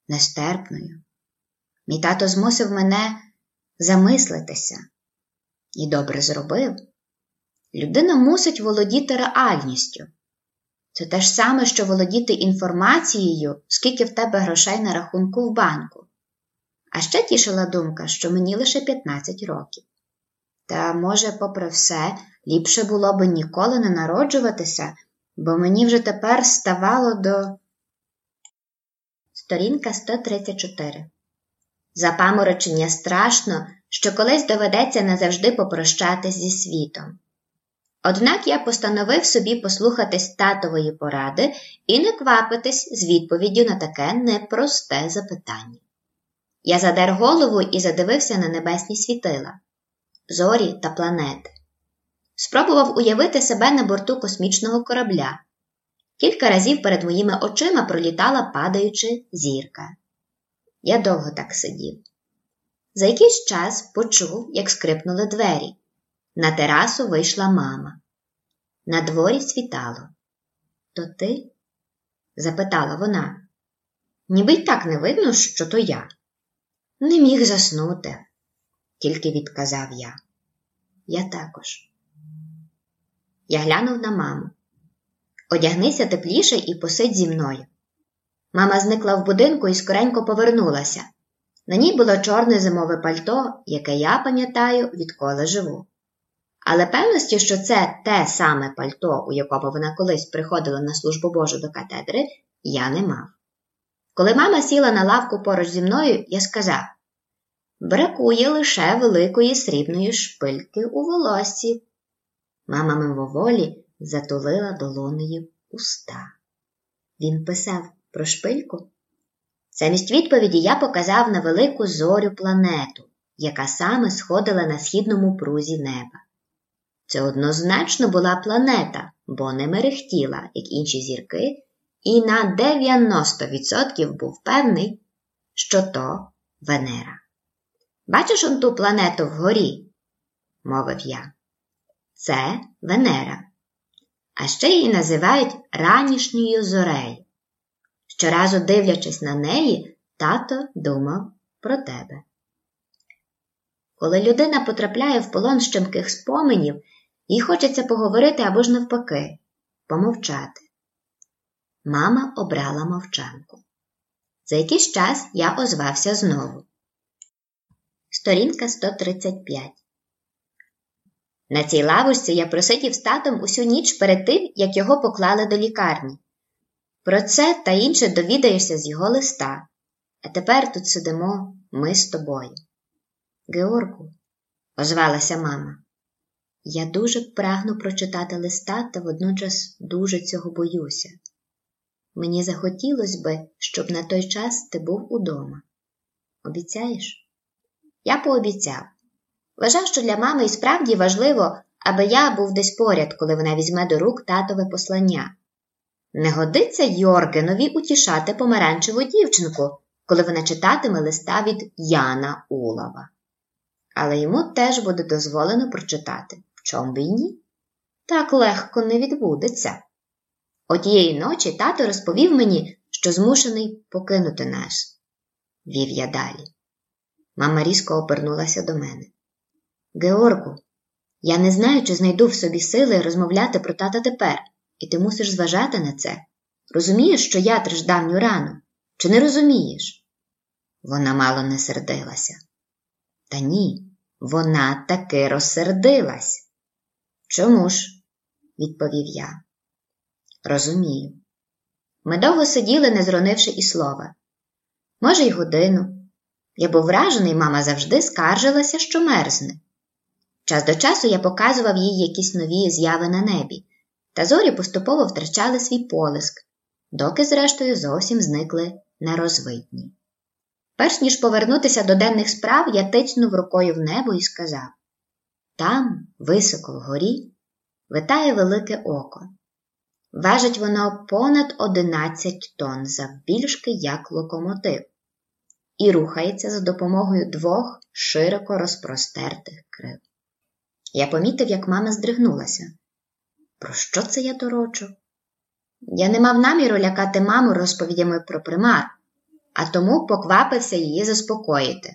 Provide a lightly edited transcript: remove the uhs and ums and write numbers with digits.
нестерпною. Мій тато змусив мене замислитися. І добре зробив. Людина мусить володіти реальністю. Це те ж саме, що володіти інформацією, скільки в тебе грошей на рахунку в банку. А ще тішила думка, що мені лише 15 років. Та, може, попри все, ліпше було би ніколи не народжуватися, бо мені вже тепер ставало до... Сторінка 134. Запаморочення страшно, що колись доведеться назавжди попрощатись зі світом. Однак я постановив собі послухатись татової поради і не квапитись з відповіддю на таке непросте запитання. Я задер голову і задивився на небесні світила, зорі та планети. Спробував уявити себе на борту космічного корабля. Кілька разів перед моїми очима пролітала падаюча зірка. Я довго так сидів. За якийсь час почув, як скрипнули двері. На терасу вийшла мама. На дворі світало. «То ти?» – запитала вона. Ніби й так не видно, що то я. Не міг заснути, тільки відказав я. Я також. Я глянув на маму. Одягнися тепліше і посидь зі мною. Мама зникла в будинку і скоренько повернулася. На ній було чорне зимове пальто, яке я пам'ятаю, відколи живу. Але певності, що це те саме пальто, у якому вона колись приходила на службу Божу до катедри, я не мав. Коли мама сіла на лавку поруч зі мною, я сказав: «Бракує лише великої срібної шпильки у волоссі». Мама мимоволі затулила долонею уста. Він писав про шпильку? Замість відповіді я показав на велику зорю планету, яка саме сходила на східному прузі неба. Це однозначно була планета, бо не мерехтіла, як інші зірки, і на 90% був певний, що то Венера. «Бачиш он ту планету вгорі?» – мовив я. Це Венера. А ще її називають ранішньою зорею. Щоразу дивлячись на неї, тато думав про тебе. Коли людина потрапляє в полон щемких споменів, їй хочеться поговорити або ж навпаки, помовчати. Мама обрала мовчанку. За якийсь час я озвався знову. Сторінка 135. На цій лавочці я просидів з татом усю ніч перед тим, як його поклали до лікарні. Про це та інше довідаєшся з його листа. А тепер тут сидимо ми з тобою. Георгу, озвалася мама, я дуже прагну прочитати листа та водночас дуже цього боюся. Мені захотілося би, щоб на той час ти був удома. Обіцяєш? Я пообіцяв. Вважав, що для мами і справді важливо, аби я був десь поряд, коли вона візьме до рук татове послання. Не годиться Йоргенові утішати помаранчеву дівчинку, коли вона читатиме листа від Яна Улова. Але йому теж буде дозволено прочитати. Чом би й ні? Так легко не відбудеться. Отієї ночі тато розповів мені, що змушений покинути нас. Вів я далі. Мама різко обернулася до мене. Георгу, я не знаю, чи знайду в собі сили розмовляти про тата тепер, і ти мусиш зважати на це. Розумієш, що я тиждавню рану? Чи не розумієш? Вона мало не сердилася. Та ні, вона таки розсердилась. Чому ж? Відповів я. Розумію. Ми довго сиділи, не зронивши і слова. Може, й годину. Я був вражений, мама завжди скаржилася, що мерзне. Час до часу я показував їй якісь нові зяви на небі, та зорі поступово втрачали свій полиск, доки зрештою зовсім зникли на розвидні. Перш ніж повернутися до денних справ, я тицнув рукою в небо і сказав: там, високо вгорі, витає велике око. Важить воно понад 11 тонн завбільшки, як локомотив, і рухається за допомогою 2 широко розпростертих крил. Я помітив, як мама здригнулася. Про що це я торочу? Я не мав наміру лякати маму розповідями про примар. а тому поквапився її заспокоїти.